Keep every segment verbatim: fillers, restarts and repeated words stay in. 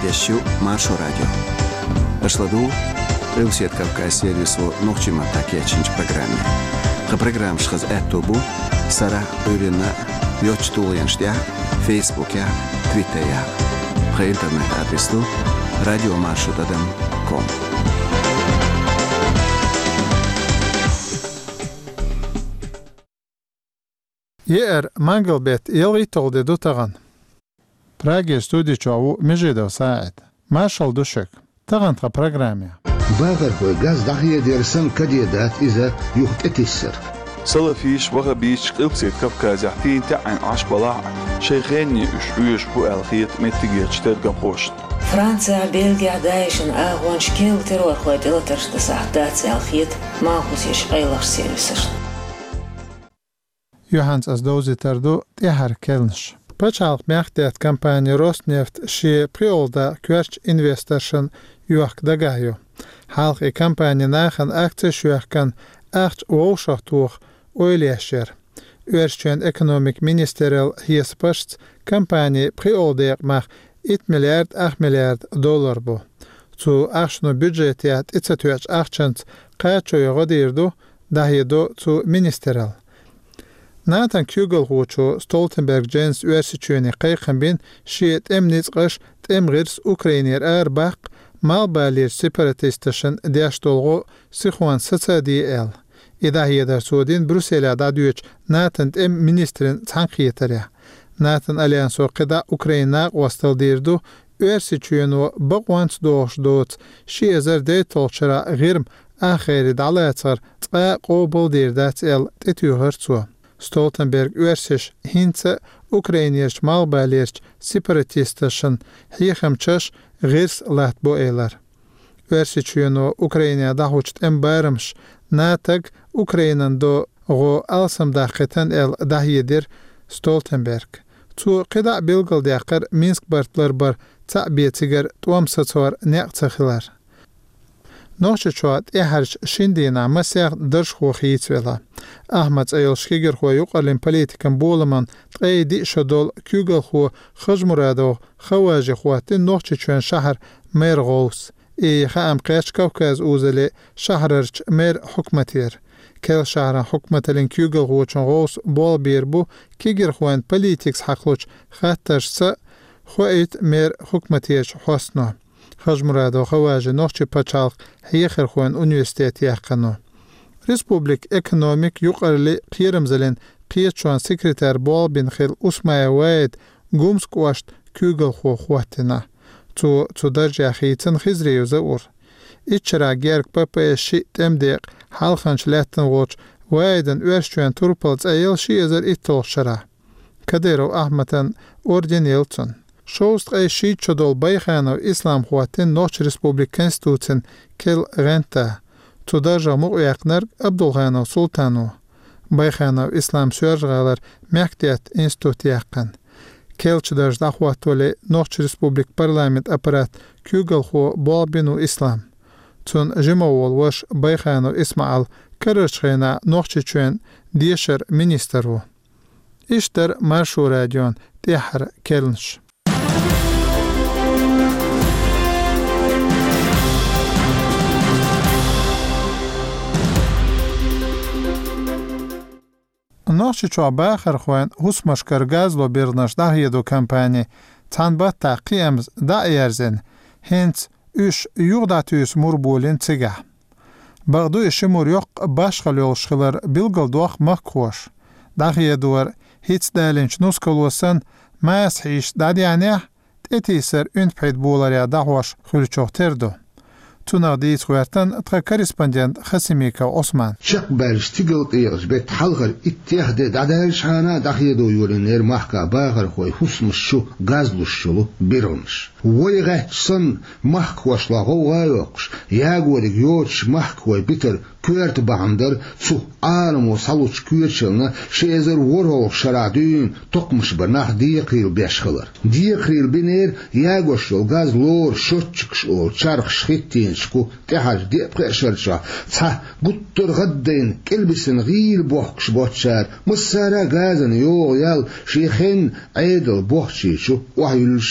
Радиощу Маршо Радио. Ашладу Русет Кавказ сервису Нохчима Такечинч программе. Ха программ шхаз эттобу Сара Урина Йочтулянштя Фейсбуке Твиттере. Ха интернет адресу радиомаршрутом точка ком. Ер мангалбет يلغي تولدو تغن. براغي ستوديو چاو مجيدو ساعد. ماشال دوشك. تغن تغا برنامج. باغر هو غاز داخيه ديرسن كديدات اذا يخت اتسر. صلفيش وغبيش قلبسيت كفكاز حتين تعن عش بلاع شيخين يش ويش بو الخيط متجيش تلقى قوشت. فرنسا بلغيا دايشن اغوان شكيل ترور خويت الترش تساعدات الخيط ما خوسيش قيلر سيرفيسر. Johannes as dozi tardu tihar kelnš. Pačalq mjahtiat kampanje Rosneft šie priolda kverč investoršan juak dagaju. Halq i kampanje nahan akce sjuakan acht uolshachtuch oiliesher. Uerstjön ekonomik ministerial hiespast kampanje prioldeer mag one miljard eight miljard dollar bo. Zu achno budgetiat itzatuach achchant qacho yodirdu dahido zu ministerial. Nathan Kugelhocho Stoltenberg Jens Universitetsuni qayqan bin shiet emnits qash temgirs Ukrainer arbaq malbalir separatistischen diashtolgo sikhwan satsadi el. Ida yedar sodin Brüssel'e dadüç Nathan em ministerin tanqiyetare. Nathan alyanso qida Ukraina wastaldirdu Universitetsuni baqwans dosh dot shi ezer de tolchara girm akhiri dalatsar tqa qobul dirdat el tetühertsu. Stoltenberg Üersisch hinze Ukrainisch malbalierch separatistischen hiechemchas girs latbo elar. Üersichüno Ukraina dahucht embarmsch natag Ukrainan do go alsam daqitan el dahyedir Stoltenberg. Zu qida bilgal daqar Minsk bartlar bar ta'bietiger tuamsatsor neqtsakhlar. Noche çoğat eharç şindina masaq dırş xoxiyitsvela. Ahmet Ayolşkiger xoyuq alin politikan bolaman tqaydi şadol kügel xo xajmurado xawaji xoatin noche çön şahar mer gous. E xam qaç Kavkaz uzeli şahrarç mer hukmatir. Kel şahra hukmatalin kügel xo çön gous bol bir bu kiger xoan politiks haqluç xattarsa xoit mer hukmatir hosno. Xajmurado xawaji noche paçalq hiyxir xoan universitet yaqano. Respublik ekonomik yuqarli qirimzalin qiyachuan sekreter bol bin khil usmaya waid gumsk washt kügel xo xwatina. Tu tu darja khitin khizriyuza ur. İçra gerk papa şi temdiq halxanç latin woch waiden uerstuen turpals ayel şi ezer itolshara. Kadero Ahmetan ordineltson. Šoust ay šī čodol bayxano islam xwatin Noç Respublik Konstitucin kel renta. Tudaja muqyaqnar Abdulghano Sultanu. Bayxano islam sörjğalar Məktiyat Institut yaqan. Kel çdaj daxwatoli Noç Respublik Parlament aparat kügel xo bolbinu islam. Tun jimovol wash bayxano Ismail Karachxena Noçi çön diyşer ministeru. İşter Marşo Radyon tihar kelnş. Noche çoğba xarxwan husmaşkar gazlo birnaş dahiyedo kampanya tanbat taqiyams da yerzen hens üç yuğdatüs murbolin tsiga. Bağdu işimur yok başqa yolşqılar bilgal doq maqkoş. Dahiyedolar hiç dalinç nuskolosan mas hiç dadiyane etiser üntped bolarya dahwaş xulçoqterdo. Tuna diz xwertan tra korrespondent Khasimika Osman. Şaqbal stigil qiyas bet halqar ittihad dadal şana dahiyedo yoliner mahka bağır xoy husmuş şu gazluşulu birolmuş. Woyğatsan mahkwaşlağı wayokş. Yagwodik yoç mahkwoy bitir küert bağandar su almo saluç küerçelna şezer worol şaradyn toqmuş banah diqil beşxalar. Diqil biner yagwoşul gazlor şotçıkş o çarx şittin şku tehaj de preşerça ça guttur gadden kelbisin gil bohkş boçar musara gazan yo yal şeyhin aydıl bohçi şu wahyulşa.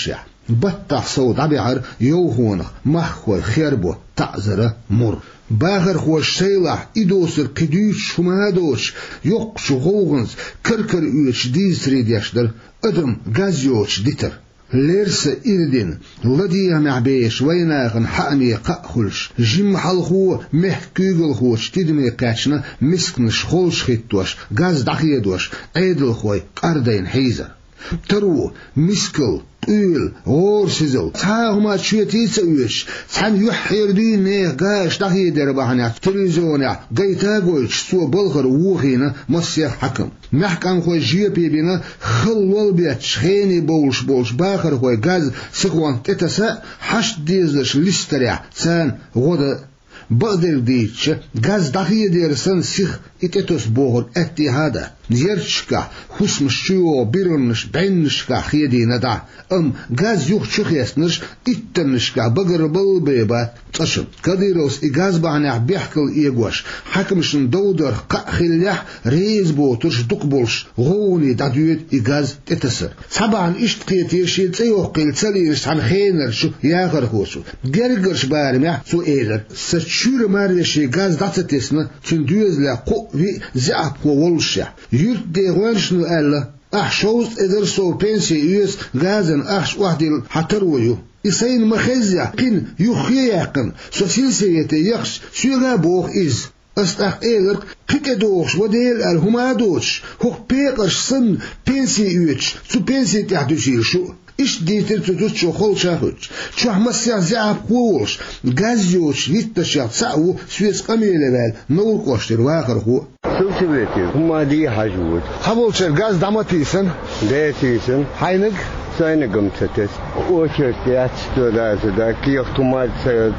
بطح صوت عبيعر يوهونخ مخوي خيربو تعزرة مر باغر خوش سيلح إدوسر قديش شمادوش يقش غوغنز كركر يوش ديز ريديشدر أدم غازيوش ديتر ليرس إردين لديها معبيش ويناغن حقمي قاقخلش جيم حلخو محكيغل خوش تدمي قاتشنا مسكنش خولش خيتوش غاز دخيدوش عيدل خوي قاردين حيزر ترو مسكل تقول غور سيزل تاهما تشويتيس ويش تحن يحير دين نيه غاش دخي درباحنا تلفزيونا قيتا قويش سو بلغر ووخينا مسيح حكم محكم خوي جيبي بينا خلول بيت شخيني بولش بولش باخر خوي غاز سيخوان تتسا حش ديزش لستريع سان غودا بقدر ديتش غاز دخي ديرسن سيخ اتتوس بوغر اتهادا نيرشكا خسمشيو بيرنش بينشكا خيدي ندا ام غاز يوخ شخيسنش اتنشكا بقر بلبيبات تشم كديروس إغاز بعناح بيحكل إيغوش حكمشن دودر قاخليح ريز بوترش دقبولش غوني دادويت إغاز تتسر طبعا اشتقيتيشي تيوه قيل تسليرش عن خينر شو ياغر خوشو جرگرش بارميح سو إيغر ستشور ماردشي غاز داتتسنا تندوز لا قو في زعب وولشا يرد ديغوانشنو ألا أحشوز إدر سو بنسي يوز غازن أحش وحدي حترويو إساين مخزع قين يخيقن سوسيلسيتي يخش سيغا بوخ إز أستاق إيغر قيقدوش وديل الهمادوش هوخ بيقرش سن بنسي يوش سو بنسي تحدوشير شو إيش ديتر تتوشو خول شاهوش شو حمسيع زعب قولش غازيوش يتشاق ساقو سويس قميلة بال نور قوشتر واخر هو سوسي بيتي هما دي حاجود حبولشر غاز دامتيسن ديتيسن حينك ساينا قمتتس وشرتيات ستودازدا كيف تمات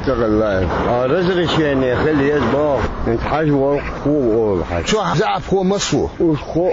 تغلى رزرشيني خلي يزباق انت حاجوا خو حاج شو زعف هو مصفو وخو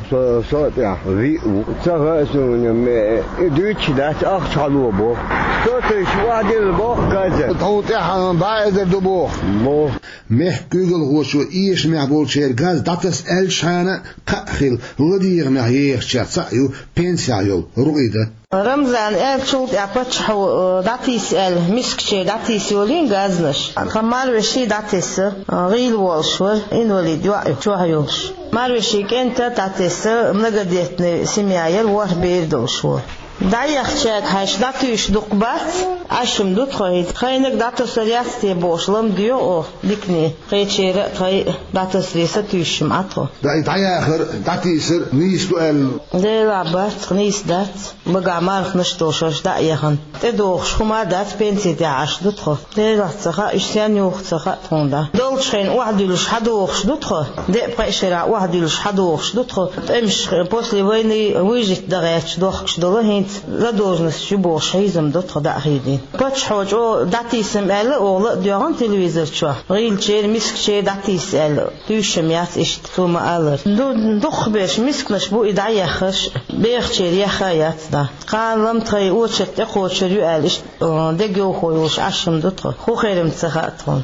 وصوت يا ريو تغاسون دوتش دات اخ حلو بو صوت شو عدل بو كذا توت يا بايد دبو مو مح جوجل هو شو ايش معبول شير غاز داتس الشانه قخل ودير معيش شاصيو بنسايو رويده رمضان ال شوط ابتش داتيس ال مسكشي داتيس يولين غازنش خمال وشي داتيس غيل والشور انوليد يوحيوش مالوشي كنت داتيس منغديتني سيميايل وار بيردوشور دايخشك هاش داتيش دقبات اشم دوت خيد خينك داتوس رياستي بوشلم ديو او ديكني خيتشير خي داتوس ريسا تيشم اتو داي دايخر داتيسر نيس ال دي لابرت نيس دات بقى مارخ نشتوشش دايخن تدوخش خما دات بنتي داعش دوت خو دي لاتخا اشتيان يوختخا توندا دولش خين واحد يلش حدوخش دوت خو دي بقشرا واحد يلش حدوخش دوت خو تمش после войны выжить дагачь дохш долохин задолженность шибош хизм دوت خو داخيدي باش حوج او داتيسم ال او ديون تلفزيون شو ريلچير مسكچير داتيس ال تيشم يات اشت توما الر دو دخ بيش مسكنش بو يدايخش بيخچير يخيات دا قالم تري اوچت اخوچر يالش دگو خويوش اشم دوت خو خيرم تخاتون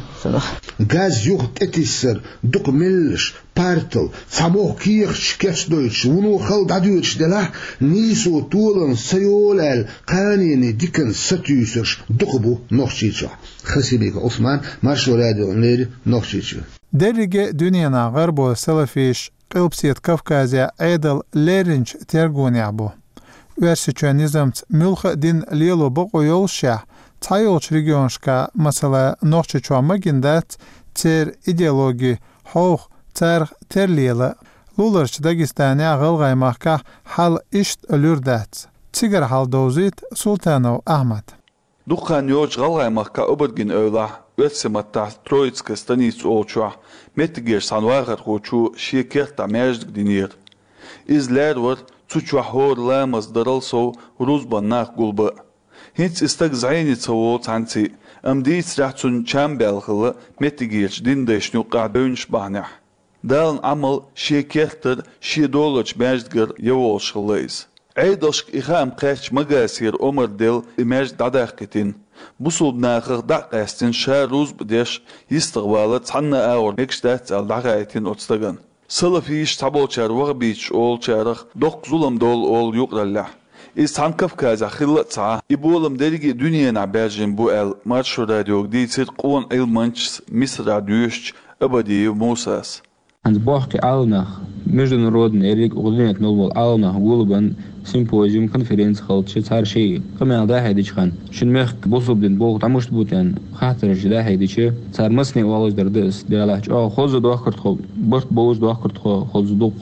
غاز يوخت اتيسر دوق ملش بارتل فمو كيخ شكش دويتش ونو خل دادويتش دلا نيسو طولن سيولال قانيني ديكن ستيوسرش دقبو نوخشيتشا خسيبيك عثمان مارشو راديو نيري نوخشيتشا درجة دنيانا غربو سلفيش قلبسيت كافكازيا عيدل ليرنج تيرغون يعبو ويرسيچو نظامت ملخ دين ليلو بقو يولشا تايولش ريجيونشكا مثلا نوخشيچو ماگندات تير ايديولوجي حوخ تارخ ترليلا لولرش داگستانيا غلغايماكا حال اشت الوردات تيگر حال دوزيت سلطانو احمد دقان يوج غلغايماكا أبرجن أولا واتسمتا ترويتسك ستانيس أولشوا متجير سانواغر خوشو شيكيرتا ماجدك دينير إز لارور تشوى هور لامز درلسو روزبان ناخ قلبا هنس استاق زعيني تصوو تانسي ام ديس راحتون چام بالخلا متجيرش دين داشنو قاعدونش بانح دالن عمل شيكيرتر شي دولج ماجدگر يوولش خلايز عيدوشك إخام قاش مغاسير عمر ديل إماج داداقتين بوصل ناخر داقاستين شار روز بديش يستغوالا تحنا آور مكشتات على داقايتين أتستغن سلفيش تابول چار وغبيش أول چارخ دوق ظلم دول أول يقرالح Iz Tankafkaza khillatsa ibolum dergi dünyana berjin bu el Marşo Radyo diyecek on el manç Misra düş abadi Musas. Hans Bohki Alnach международный эрик угоднет нолбол Alnach гулбан симпозиум конференция халчы цар şey камел да хайдичхан шинмех босубдин бог тамуш бутен хатыр жда хайдичи цармасны олоздырды дялач о хозу дохкырт хо борт боуз дохкырт хо хозудук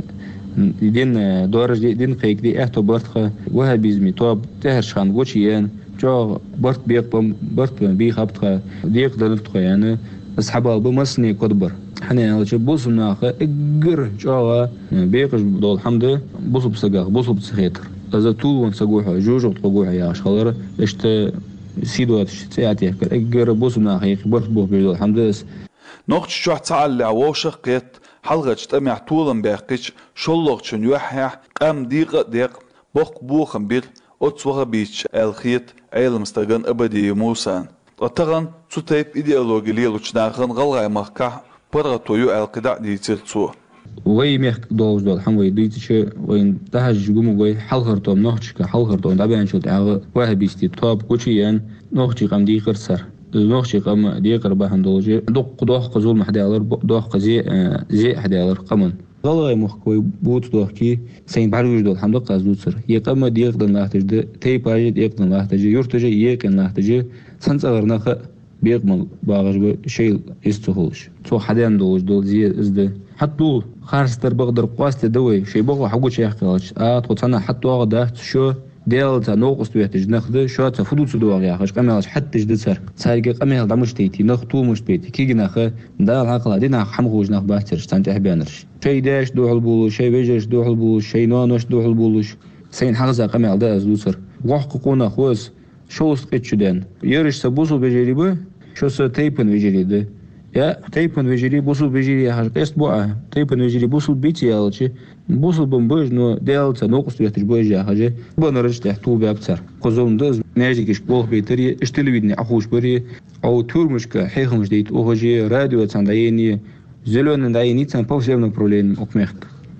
дин дорж дин кайкди эхто бортха вахабизми топ tehшан гочиен жо борт бекпом борт би хаптха диек далыктха яны асхабал бумасны кодбар حنا على بوص مناخ اجر جوا بيقش دول حمد بوص بسقاق بوص بسخيتر اذا تو نسقوها جوج وتقوها يا شغلر اشت سيدوات ساعتي اجر بوص مناخ يخبر بو دول حمد نوخ شو تعال وشقيت حلقه تمع طولن باقيش شلوق شن يحيى قام دقيقه دق بوق بوخن بير اوتسوغا بيتش الخيت ايلمستغن ابدي موسى اتغن تطيب ايديولوجي لوچناخن غلغايمخكا برا تويو القداء ديتيرتسو وي ميخ دوز دول حموي ديتشي وين تهج جومو وي حلخرتوم نوخشكا حلخرتوم دابان شوت اغ وهبيستي توب كوچيان نوخشي قام دي قرسر نوخشي قام دي قربا هندولجي دوق دوخ قزول محدالر دوخ قزي زي حدالر قمن غلغاي مخكوي بوت دوخكي سين باروج دول حمد قازوتسر يقام دي قدن لاحتجد تي باجي دي قدن لاحتجي يورتجي يقن لاحتجي سنصغرنخ بيقمل باغج شيء يستخلش تو حدان دوج دول زي ازد حتى خارستر بقدر قواست دوي شي بقى حقو شي يحكيلش اه توصلنا حتى واغدا شو ديالتا نوقس بيحتاج ناخذ شو تفضل سدوا يا اخي قماش حتى جد سر سارق قمال دمش تيتي نخطو مش بيتي كي ناخ دا العقل دينا حمغوج ناخ باهتر تنتح بينرش شي داش دوح البول شي بيجش دوح البول شي نونش دوح البول سين حغزا قمال دا ازوسر وحققونا خوز شو سقيتشدان يرش سبوسو بجريبه شو سو تيبن وجريده يا تيبن وجري بوسو بجري هاش قست بوعه تيبن وجري بوسو بيتي يالشي بوسو بمبوج نو ديالتا نوقس يحتاج بوجه حاجه بنرج تحتو باكثر قزوم دز ناجيكش بوخ بيتري اشتلويدني اخوش بري او تورمشكا حيخمش ديت اوجي راديو تاندايني زلون دايني تان بوسيبن بروبليم اوكمخ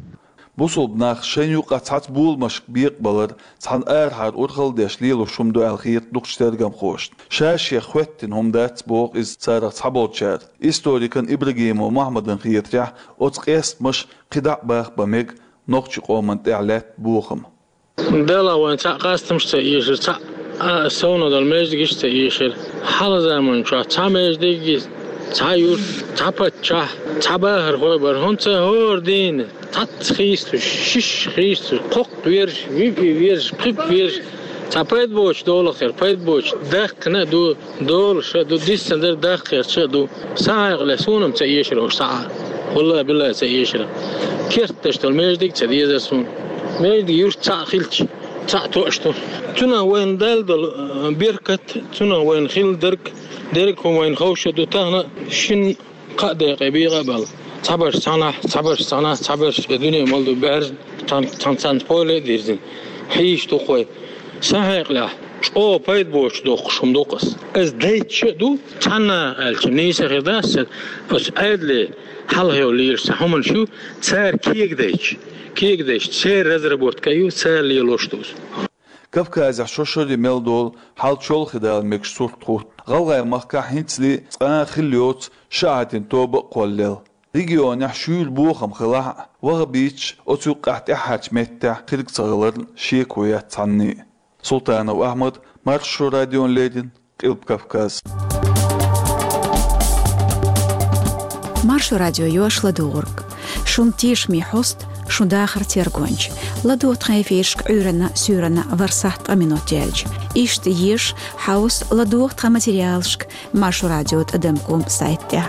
بوصلناخ شن يوقع تات بول مش بيقبلر تان ارهاد اورخل داشليل وشمدو الخيط دوقشترغم خوشت شاش يخوتن هم دات بوق از صار صحابوتشار هيستوريكن ابراهيم ومحمد خيتريح اوتقيست مش قدع باخ بميق نوقش قومن تعلات بوخم دلا وين تقاستمش تيشر تا سونو دال مجديش تيشر حال زمان شو تا مجديش تايور تابتشا تابهر هو برهونت هوردين tat Christus, şiş Christus, kok ver, vipi ver, pip ver. Tapayt boç dolakır, payt boç. Dakna do dol şa do disender dakır şa do. Sağla sunum tayişir o sağ. Vallahi billahi tayişir. Kert teştel mejdik tadiye sun. Mejdik yur taqilç. Taqtoştu. Tuna وين دال birkat, tuna وين khil dirk, dirk وين خوش do tahna şin qada qabi qabal. صبر سنة صبر سنة صبر الدنيا مالدو بارز تان تان تان بوله ديرزين حيش تقوي صحيح لا او بايد بوش دو خشم دوقس از دايتش دو تانا الچ نيسه غداس بس ادلي حل هيو لير سحمن شو صار كيك دايتش كيك دايتش سير رزربوت كايو سال ليلوشتوس كافكاز شوشودي ميلدول حال شول خدال مكسور تخوت غلغاي مخكا هنتلي صا خليوت شاهدين توب قولل ريجيون يحشول بوخم خلاع وغبيتش أتوقعت أحد متى خلق صغلر شيكوية تعني سلطان وأحمد مرشو راديون ليدن قلب كافكاز مرشو راديو يوش لدورك شون تيش مي حوست شون داخر تيرغونج لدو تخيفيشك عورنا سورنا ورسحت أمينوت جالج إشت يش حوس لدو تخماتيريالشك مرشو راديو تقدمكم سايت تاعك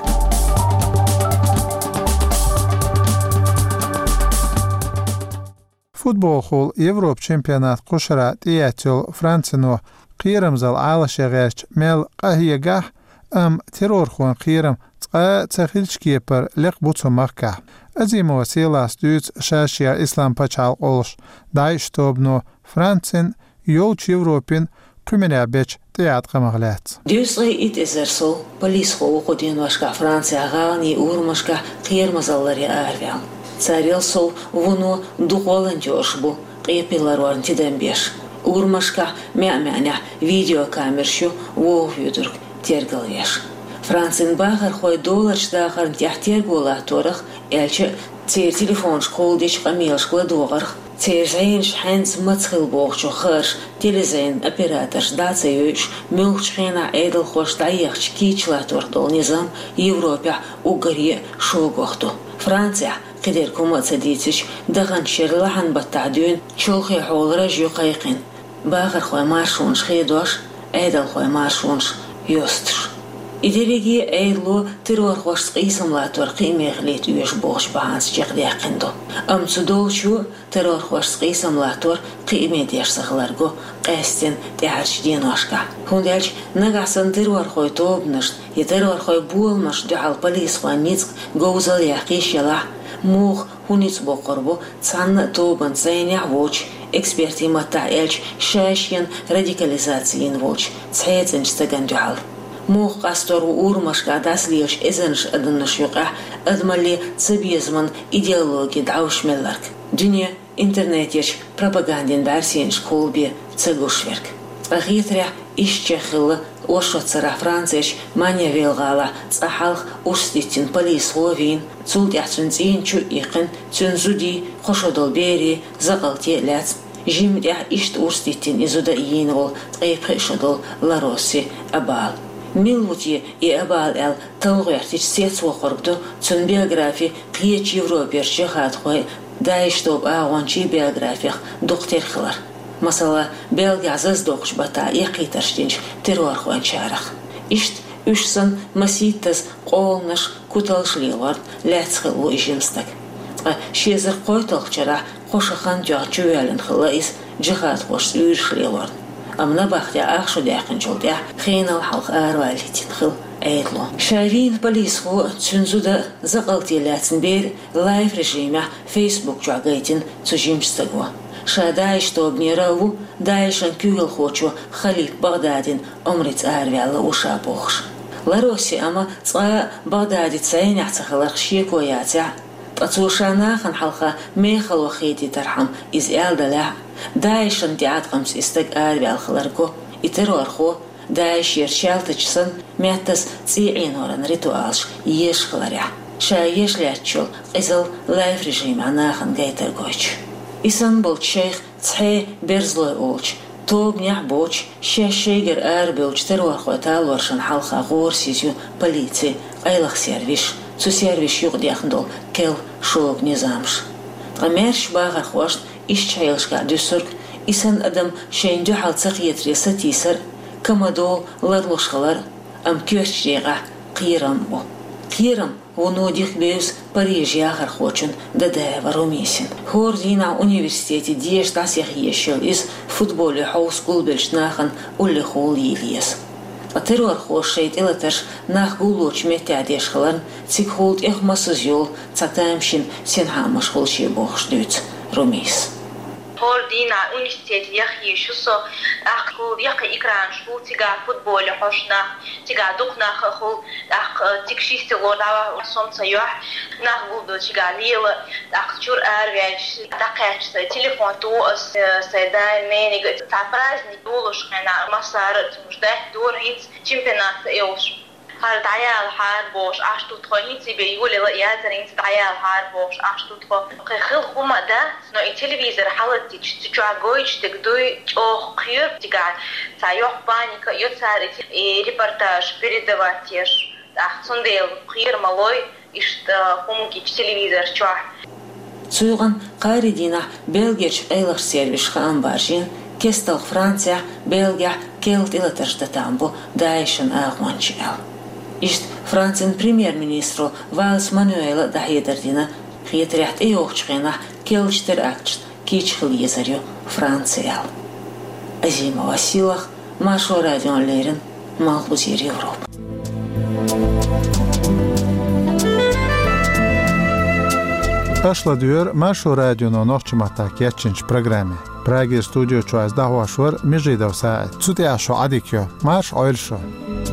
فوتبول خول يوروب چمپيونات قشرة تياتيل فرانسينو قيرم زال عالش يغيش ميل قهي قح ام تيرور خون قيرم تقا تخيلش كيبر لق بوتو مخكا ازيمو وسيلاس دوت شاشيا اسلام پچال قولش دايش توبنو فرانسين يولچ يوروبين قمنا بيچ تيات قمغلات ديوسغي إت إزرسو بوليس خو قدين واشكا فرانسيا غاني أورمشكا قيرم زالاري آرفيان Царилсов воно духолантёшбу, قيبيلر ورنتدن بيش Урмашка мя-мяня видеокамершу вовюдург тергалвеш. Францин бахар хой долларч дахар тях тергола торах элче тер телефон школдич камилшкла догарх. Тер зейнш хэнс мацхил богчо хырш телезейн операторш дацеюш мюлчхена эдл хош таехч кичла тордол низам Европа угаре шогохту. Франция قدر كومات سديتش دغن شرلحن بتعدين شوخي حول رجيو قيقين باخر خوي مارشونش خيدوش ايدل خوي مارشونش يوستش إدريجي ايدلو ترور خوش قيسم لا ترقي مغليت ويش بوش بهانس جيق ديقندو ام تدول شو ترور خوش قيسم لا تر قيمي ديش سخلرگو قيستين تيهرش دينوشكا هوندالش نغاسن ترور خوي توبنشت يترور خوي بولمش دعال بليس خوي ميزق غوزل يحقيش يلاح موخ هونيت بقربو تسعنا توبن زينيع ووش эксперти мата эльч шашьян радикализациин волч цэцэнч стаган дюхал мох кастору урмашка даслиеш эзэнш адынныш юка адмали цебизман идеологи даушмелларк дүния интернетеш пропагандин дарсиенш колби цэгушверк ахитря ишчехылы ошоцара францеш маня велгала цахалх уститин полис ловин цултяцун цинчу икын цунзуди хошодол бери загалте ляц жимдя ишт уститин изуда иинвол тайпхешодол лароси абал милвути и абал эл талгуертич сецвохоргду цун биографи киеч европерчи хатхой дайштоб агончи биографиях доктерхлар Масала белгазыз докш бата яқитарштинч террор хуанчарах. Ишт үшсын маситтаз қолныш куталшлилар ләцхылу ижимстак. Шезір қойталқчара қошахан жақ жуэлін хыла из жихат қош үйіршлилар. Амна бақтя ақшу дәқін жолдя хейнал халқ арвалитин хыл әйдлу. Шавин полисху цүнзуда зақалти ләцін бер лайф режиме Facebook жағайтин цужимстагу. Шадай, что обмирову, дайшан кюгел хочу, халиф Багдадин, омриц арвяла уша бохш. Лароси ама цая Багдади цайня цахалар шико ятя. Пацушанахан халха мехал вахети тархам из элдаля. Дайшан тиаткамс истаг арвял халарко, и террорхо, дайш ерчалтачсан, мятас цииноран ритуалш, еш халаря. Ша еш лячул, изал лайф режим анахан гайтергоч. Исан был шейх цхе берзлой олч. Тоб нях боч, ше шейгер арбелч тервар хватал варшан халха гор сизю полиции, айлах сервиш, цу сервиш юг дяхндол, кел шоук низамш. Трамерш багар хвашт, иш чайлшка дюсурк, исан адам шейн дюхал цахиетри сатисар, камадол ладлушхалар, ам кюрчдега, қирам бо. Қирам, ونوديخ بيوس باريج ياخر خوچن دداوا روميسين هوردينا университете ديش تاسيخ يشل إز فوتبول حو سكول بلشناخن أولي خول يليس أترور خوشيت إلتش ناخ قولوش متعديش خلان تيك خولت إخ مسوزيول تاتامشين سينهامش خولشي بوخش دوت روميس هوردينا университет يخي شوسو أخو يقي إكران شو تيجا فوتبول حوشنا تيجا دوقنا خول أخ تكشيستي غودا صوم سيوح ناخذ تيجا ليل أخ شور أرجع دقيقة تليفون تو سيدان ميني تعبرزني دولش خنا مسار مجده دور هيت чемпионат إيوش هر دعيال هر باش أشتو تخونيتي بيقولي لا يادرين دعيال هر باش أشتو تخو خيل خوما ده نو التلفزيون حالتي تجاويش تقدوي أو خير تجا تايوح بانيكا يوتسار ريبортаж передаватьеш أحسنديل خير مالوي إشت خومكي تلفزيون شوح سوغن قاردينا بلغيش أيلر سيرفيش خام بارجين كستل فرنسا بلغيا كيلت إلى ترشتتامبو دايشن أغوانشيال إشت فرنسين بريمير-министру Валс Мануэла Дахидардина خيتريحت إيوخشخينا كيلشتر أكشت كيشخل يزاريو فرنسيال Азима Василах, Машу радио Лерин, Малбузир Европа. Ашла дюр Машу радио на нохчимата кечинч программе. Праги студио чуаз дахвашвар мижидав саат. Цути ашу адикё, маш ойлшо.